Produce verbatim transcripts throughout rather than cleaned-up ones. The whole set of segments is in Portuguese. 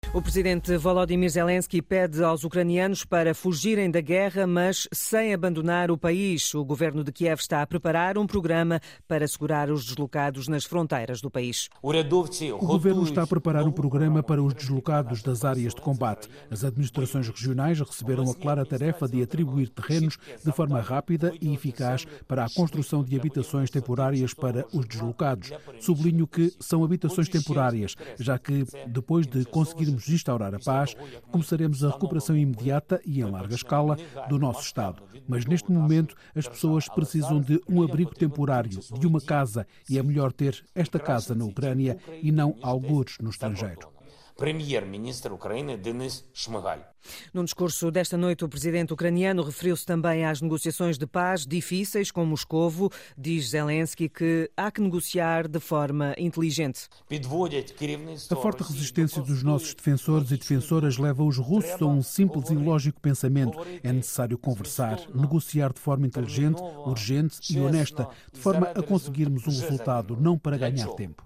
O presidente Volodymyr Zelensky pede aos ucranianos para fugirem da guerra, mas sem abandonar o país. O governo de Kiev está a preparar um programa para segurar os deslocados nas fronteiras do país. O governo está a preparar um programa para os deslocados das áreas de combate. As administrações regionais receberam a clara tarefa de atribuir terrenos de forma rápida e eficaz para a construção de habitações temporárias para os deslocados. Sublinho que são habitações temporárias, já que, depois de conseguirmos instaurar a paz, começaremos a recuperação imediata e em larga escala do nosso Estado. Mas neste momento as pessoas precisam de um abrigo temporário, de uma casa, e é melhor ter esta casa na Ucrânia e não algures no estrangeiro. Primeiro-ministro Ucrânia Denis Shmyhal. Num discurso desta noite, o presidente ucraniano referiu-se também às negociações de paz difíceis com Moscovo. Diz Zelensky que há que negociar de forma inteligente. A forte resistência dos nossos defensores e defensoras leva os russos a um simples e lógico pensamento. É necessário conversar, negociar de forma inteligente, urgente e honesta, de forma a conseguirmos um resultado, não para ganhar tempo.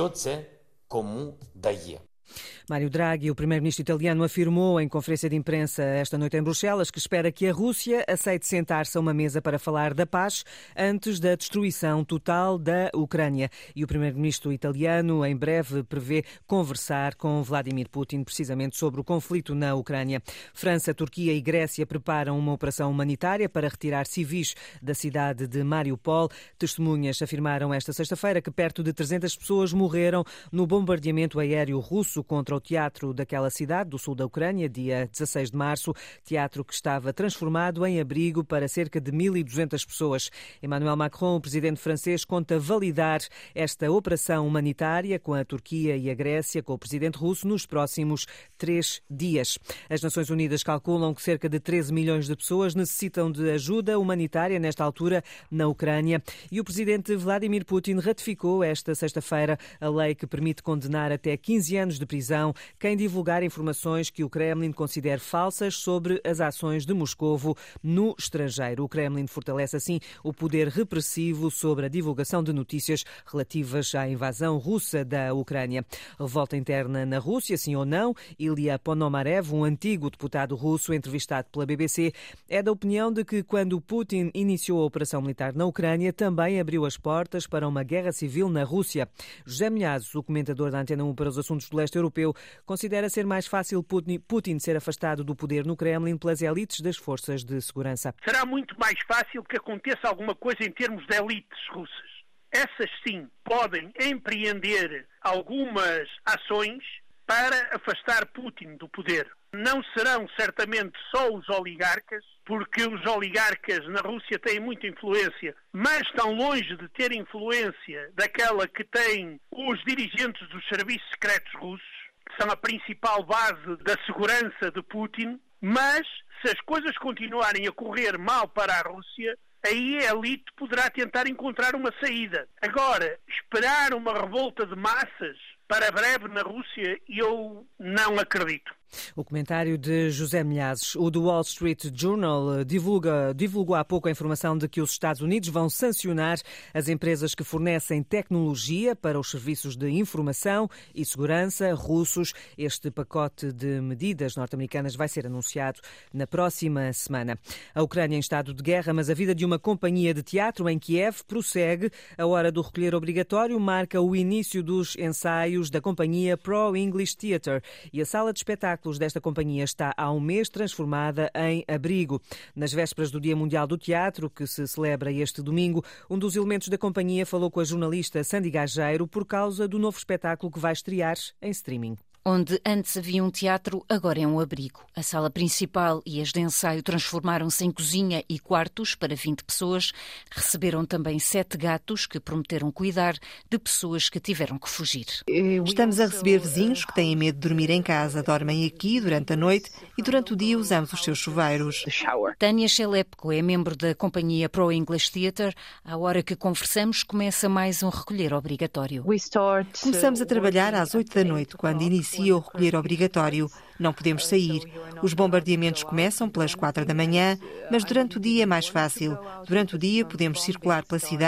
Mário Draghi, o primeiro-ministro italiano, afirmou em conferência de imprensa esta noite em Bruxelas que espera que a Rússia aceite sentar-se a uma mesa para falar da paz antes da destruição total da Ucrânia. E o primeiro-ministro italiano em breve prevê conversar com Vladimir Putin precisamente sobre o conflito na Ucrânia. França, Turquia e Grécia preparam uma operação humanitária para retirar civis da cidade de Mariupol. Testemunhas afirmaram esta sexta-feira que perto de trezentas pessoas morreram no bombardeamento aéreo russo contra o teatro daquela cidade, do sul da Ucrânia, dia dezasseis de março, teatro que estava transformado em abrigo para cerca de mil e duzentas pessoas. Emmanuel Macron, o presidente francês, conta validar esta operação humanitária com a Turquia e a Grécia, com o presidente russo, nos próximos três dias. As Nações Unidas calculam que cerca de treze milhões de pessoas necessitam de ajuda humanitária nesta altura na Ucrânia e o presidente Vladimir Putin ratificou esta sexta-feira a lei que permite condenar até quinze anos de prisão quem divulgar informações que o Kremlin considere falsas sobre as ações de Moscovo no estrangeiro. O Kremlin fortalece assim o poder repressivo sobre a divulgação de notícias relativas à invasão russa da Ucrânia. Revolta interna na Rússia, sim ou não? Ilya Ponomarev, um antigo deputado russo entrevistado pela B B C, é da opinião de que quando Putin iniciou a operação militar na Ucrânia, também abriu as portas para uma guerra civil na Rússia. José Milhazes, o comentador da Antena um para os assuntos do leste europeu, considera ser mais fácil Putin ser afastado do poder no Kremlin pelas elites das forças de segurança. Será muito mais fácil que aconteça alguma coisa em termos de elites russas. Essas sim podem empreender algumas ações para afastar Putin do poder. Não serão certamente só os oligarcas, porque os oligarcas na Rússia têm muita influência, mas estão longe de ter influência daquela que têm os dirigentes dos serviços secretos russos, que são a principal base da segurança de Putin. Mas, se as coisas continuarem a correr mal para a Rússia, aí a elite poderá tentar encontrar uma saída. Agora, esperar uma revolta de massas para breve na Rússia, eu não acredito. O comentário de José Milhazes. O do Wall Street Journal divulga, divulgou há pouco a informação de que os Estados Unidos vão sancionar as empresas que fornecem tecnologia para os serviços de informação e segurança russos. Este pacote de medidas norte-americanas vai ser anunciado na próxima semana. A Ucrânia em estado de guerra, mas a vida de uma companhia de teatro em Kiev prossegue. A hora do recolher obrigatório marca o início dos ensaios da companhia Pro English Theatre e a sala de espetáculos desta companhia está há um mês transformada em abrigo. Nas vésperas do Dia Mundial do Teatro, que se celebra este domingo, um dos elementos da companhia falou com a jornalista Sandy Gageiro por causa do novo espetáculo que vai estrear em streaming. Onde antes havia um teatro, agora é um abrigo. A sala principal e as de ensaio transformaram-se em cozinha e quartos para vinte pessoas. Receberam também sete gatos que prometeram cuidar de pessoas que tiveram que fugir. Estamos a receber vizinhos que têm medo de dormir em casa, dormem aqui durante a noite e durante o dia usamos os seus chuveiros. Tânia Shelepko é membro da companhia Pro English Theatre. À hora que conversamos, começa mais um recolher obrigatório. Começamos a trabalhar às oito da noite, quando inicia o recolher obrigatório. Não podemos sair. Os bombardeamentos começam pelas quatro da manhã, mas durante o dia é mais fácil. Durante o dia podemos circular pela cidade,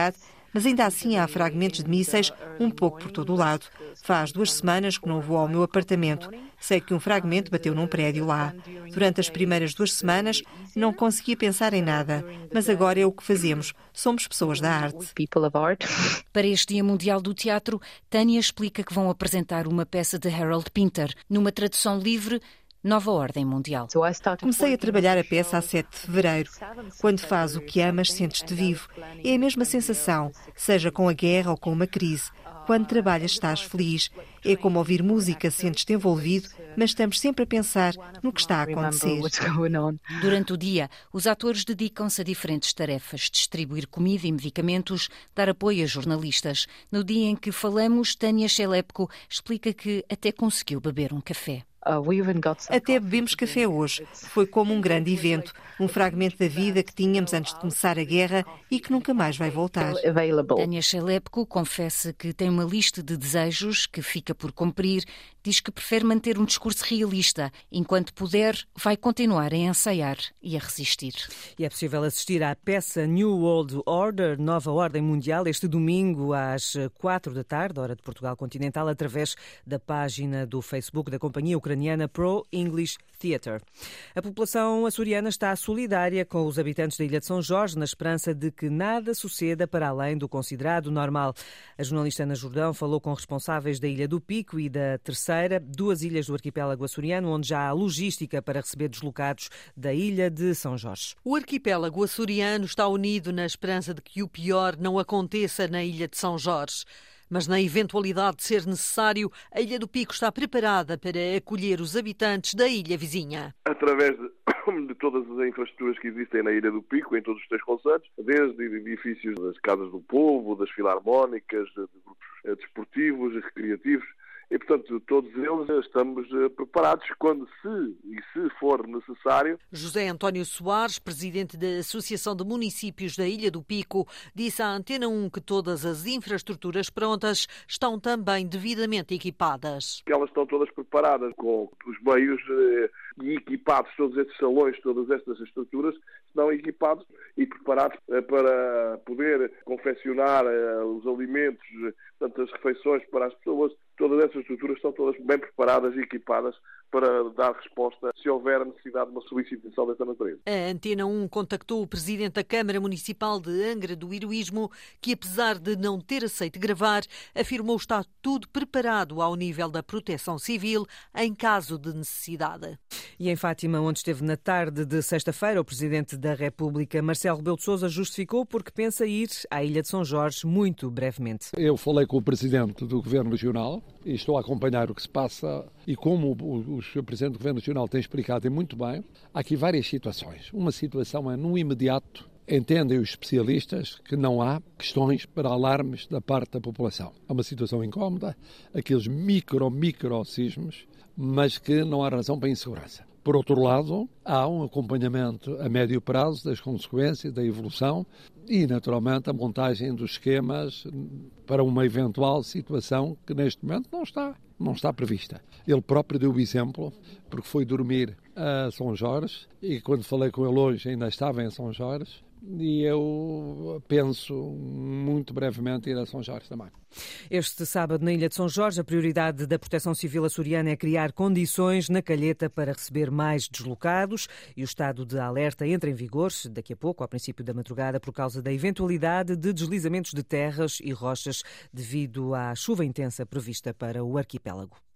mas ainda assim há fragmentos de mísseis um pouco por todo o lado. Faz duas semanas que não vou ao meu apartamento. Sei que um fragmento bateu num prédio lá. Durante as primeiras duas semanas não conseguia pensar em nada, mas agora é o que fazemos. Somos pessoas da arte. Para este Dia Mundial do Teatro, Tânia explica que vão apresentar uma peça de Harold Pinter, numa tradução livre, Nova Ordem Mundial. Comecei a trabalhar a peça a sete de fevereiro. Quando fazes o que amas, sentes-te vivo. É a mesma sensação, seja com a guerra ou com uma crise. Quando trabalhas, estás feliz. É como ouvir música, sentes-te envolvido, mas estamos sempre a pensar no que está a acontecer. Durante o dia, os atores dedicam-se a diferentes tarefas: distribuir comida e medicamentos, dar apoio a jornalistas. No dia em que falamos, Tânia Shelepko explica que até conseguiu beber um café. Até bebemos café hoje. Foi como um grande evento, um fragmento da vida que tínhamos antes de começar a guerra e que nunca mais vai voltar. Tânia Shelepko confessa que tem uma lista de desejos que fica por cumprir. Diz que prefere manter um discurso realista. Enquanto puder, vai continuar a ensaiar e a resistir. E é possível assistir à peça New World Order, Nova Ordem Mundial, este domingo às quatro da tarde, hora de Portugal Continental, através da página do Facebook da companhia ucraniana Pro English Theatre. A população açoriana está solidária com os habitantes da Ilha de São Jorge, na esperança de que nada suceda para além do considerado normal. A jornalista Ana Jordão falou com responsáveis da Ilha do Pico e da Terceira, duas ilhas do arquipélago açoriano, onde já há logística para receber deslocados da Ilha de São Jorge. O arquipélago açoriano está unido na esperança de que o pior não aconteça na Ilha de São Jorge. Mas na eventualidade de ser necessário, a Ilha do Pico está preparada para acolher os habitantes da ilha vizinha. Através de, de todas as infraestruturas que existem na Ilha do Pico, em todos os três concelhos, desde edifícios das Casas do Povo, das Filarmónicas, de grupos desportivos e recreativos, e, portanto, todos eles estamos preparados quando se e se for necessário. José António Soares, presidente da Associação de Municípios da Ilha do Pico, disse à Antena um que todas as infraestruturas prontas estão também devidamente equipadas. Elas estão todas preparadas com os meios e equipados, todos esses salões, todas estas estruturas estão equipados e preparados para poder confeccionar os alimentos, portanto, as refeições para as pessoas. Todas essas estruturas estão todas bem preparadas e equipadas para dar resposta se houver a necessidade de uma solicitação desta natureza. A Antena um contactou o presidente da Câmara Municipal de Angra do Heroísmo, que, apesar de não ter aceito gravar, afirmou estar tudo preparado ao nível da proteção civil em caso de necessidade. E em Fátima, onde esteve na tarde de sexta-feira, o presidente da República, Marcelo Rebelo de Sousa, justificou porque pensa ir à Ilha de São Jorge muito brevemente. Eu falei com o presidente do Governo Regional e estou a acompanhar o que se passa, e como o o Presidente do Governo Nacional tem explicado e muito bem, há aqui várias situações. Uma situação é, no imediato, entendem os especialistas que não há questões para alarmes da parte da população. É uma situação incómoda, aqueles micro, micro sismos, mas que não há razão para insegurança. Por outro lado, há um acompanhamento a médio prazo das consequências da evolução e, naturalmente, a montagem dos esquemas para uma eventual situação que neste momento não está, não está prevista. Ele próprio deu o exemplo, porque foi dormir a São Jorge e quando falei com ele hoje ainda estava em São Jorge. E eu penso muito brevemente ir a São Jorge também. Este sábado, na Ilha de São Jorge, a prioridade da Proteção Civil açoriana é criar condições na Calheta para receber mais deslocados e o estado de alerta entra em vigor daqui a pouco, ao princípio da madrugada, por causa da eventualidade de deslizamentos de terras e rochas devido à chuva intensa prevista para o arquipélago.